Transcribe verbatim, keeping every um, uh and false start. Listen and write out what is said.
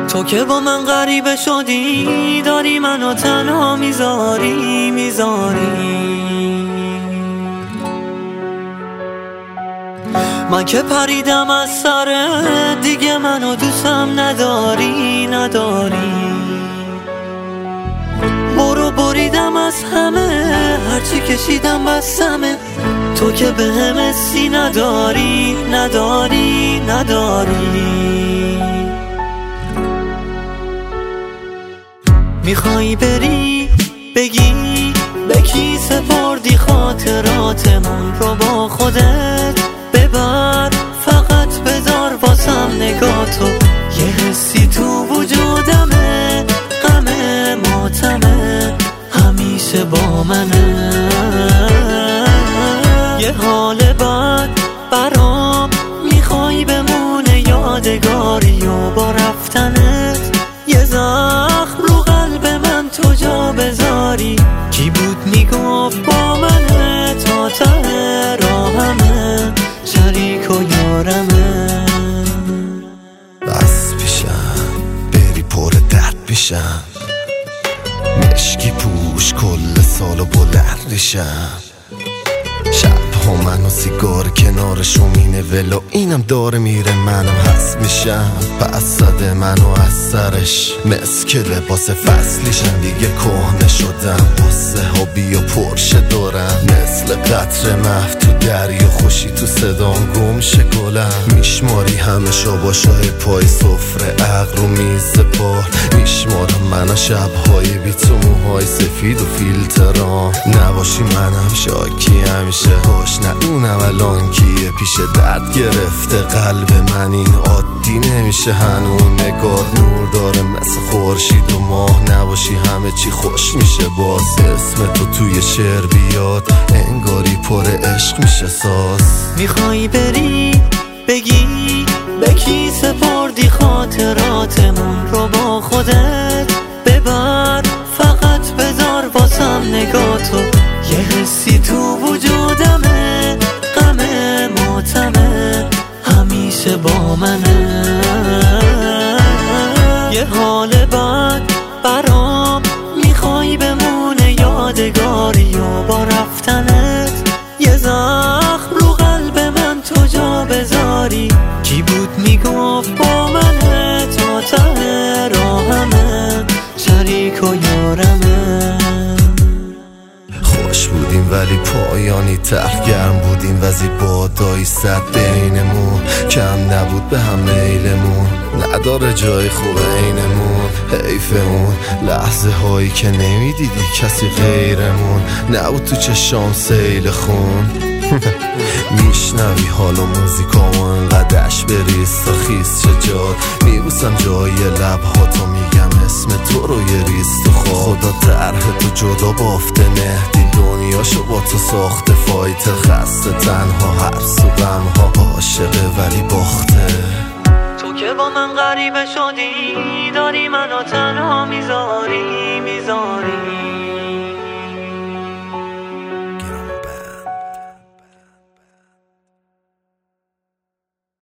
تو که با من غریبه شدی، داری منو تنها میذاری میذاری. من که پریدم از سرت، دیگه منو دوستم نداری نداری. برو بریدم از همه، هرچی کشیدم بسمه. تو که به هم حسی نداری نداری نداری. میخوای بری بگی به کی سپردی خاطراتمون رو، با خودت ببر، فقط بذار واسم نگاتو. یه حسی تو وجودمه، غمه ماتمه، همیشه با منه. یه حال بد برام میخوای بمونه یادگاری، و با رفتنت یه زخم رو قلب من تو جا بذاری. کی بود میگفت با منه تا ته راهمه، شریک و یارمه. بس پیشم بری پر درد میشم، مشکی پوش کل سالو بلند ریشم. شب ها من و سیگار کنارشو مینه ولو، اینم داره میره منم هست میشم. پس زده منو از سرش مسک لباس فصلیشم. دیگه کهنه شدم، قصه ها بیا پرشه دارم. مثل قطر محو تو دریا، خوشی تو صدام گمشه گلم. میشماری همه شاباشای پای سفره، عقل رو میز بار. میشمارم من شبهای بی تو، موهای سفید و فیلترام. نباشی منم شاکی همیشه، باش ندونم الان کیه پیش درد گرفته قلب من. این عادی نمیشه هنون، نگاه نور داره مثل خورشید و ماه. نباشی همه چی خوش میشه، باز اسم تو توی شعر بیاد، انگاری پر عشق میشه ساز. میخوای بری بگی به کی سپردی خاطراتمون رو، با خودت ببر، فقط بذار واسم نگاتو. یه حسی تو وجودمه، غمه ماتمه، همیشه با منه. یه حال بد برام میخوای بمونه یادگاری، و با رفتنت یه زخم رو قلب من تو جا بذاری. کی بود میگفت با منه تا ته راهمه، شریک و یارمه. خوش بودیم ولی پایانی تلخ، گرم بودیم وزی بادایی صد بینمون. کم نبود به هم میلمون، نداره جای خوب اینمون. حیفمون لحظه هایی که نمیدیدی کسی غیرمون. نبود تو چشام سیل خون. میشنوی حالا موزیکامو انقدرش بریست تا خیست چجاد. میبوسم جای لبهاتو، میگم اسم تو رو یه ریست. خدا طرح تو جدا بافته، مهدی دنیاشو با تو ساخته. فایتر خسته تنها، هر سو غمها عاشقه ولی باخته. تو که با من غریبه شدی، داری منو تنها میذاری میذاری.